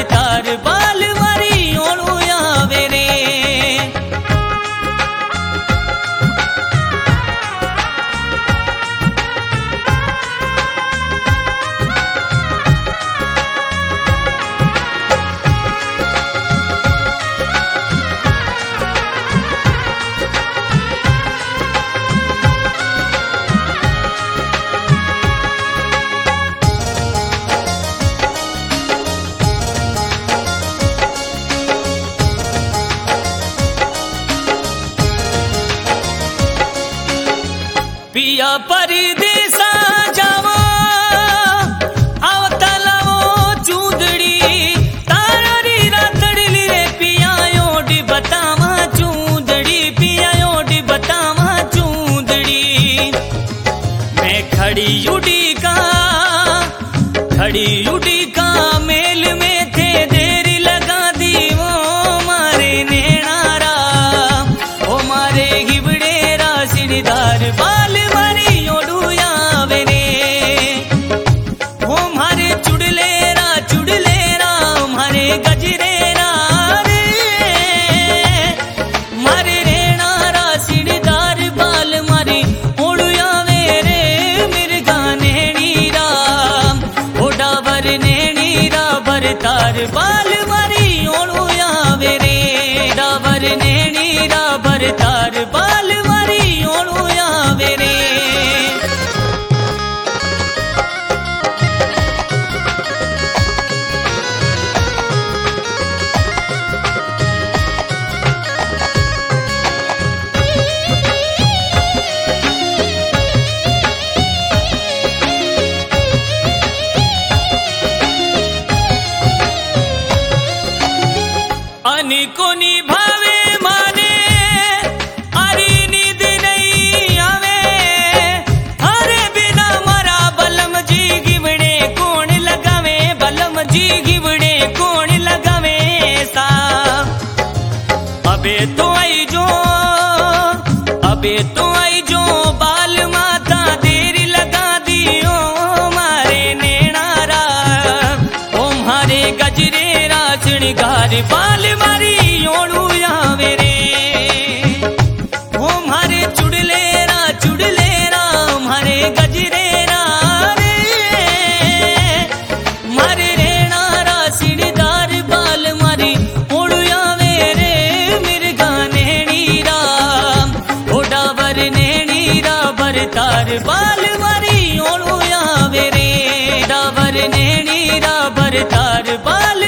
भरतार बाल मारी ओणु आवे रे। पिया परदेसा जावा आवता लावो चूंदड़ी तारी रातड़ी रे पिया ओडी बतावा चूंदड़ी पिया ओडी बतावा चूंदड़ी। मैं खड़ी उड़ी का मेल में थे देर लगा दी वो मारे नेणारा ओ मारे गिबड़े राशिदार बाल मारी ओडू आवे रे। ओ मारे चुड़लेरा मारे गजरेरा रे मारे रेणा राशिदार बाल मारी ओडू आवे रे। मिर्गा नेणीरा ओडावर नेणीरा भरतार बाल मारी ओडू आवे रे। डावर नेणीरा भरतार बाल मारी ओडू आवे रे। अनिकोनी भावे माने अरे नींद नहीं आवे अरे बिना मरा बलम जी गिवड़े कौन लगावे बलम जी गिवड़े कौन लगावे सा। अबे तो आई जो बाल माता देर लगा दियो मारे नेणारा ओ मारे गजरे राजणगार बाल मारी ओणु आवे रे। ओ मारे चुड़लेरा मारे गजरेरा रे मारे रेणा राशिदार बाल मारी ओणु आवे रे। मिर्गा नेणीरा ओडावर नेणीरा भरतार बाल मारी ओणु आवे रे। डावर नेणीरा भरतार बाल